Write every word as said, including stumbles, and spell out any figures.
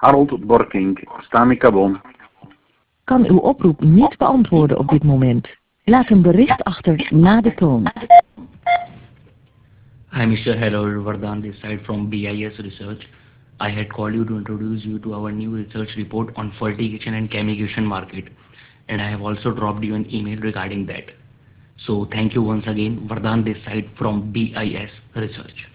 Harold Borking, Stamikabon. Kan uw oproep niet beantwoorden op dit moment. Laat een bericht achter na de toon. Hi, mister Harold Vardhan this side from B I S Research. I had called you to introduce you to our new research report on fertigation and chemication market, and I have also dropped you an email regarding that. So thank you once again, Vardhan this side from B I S Research.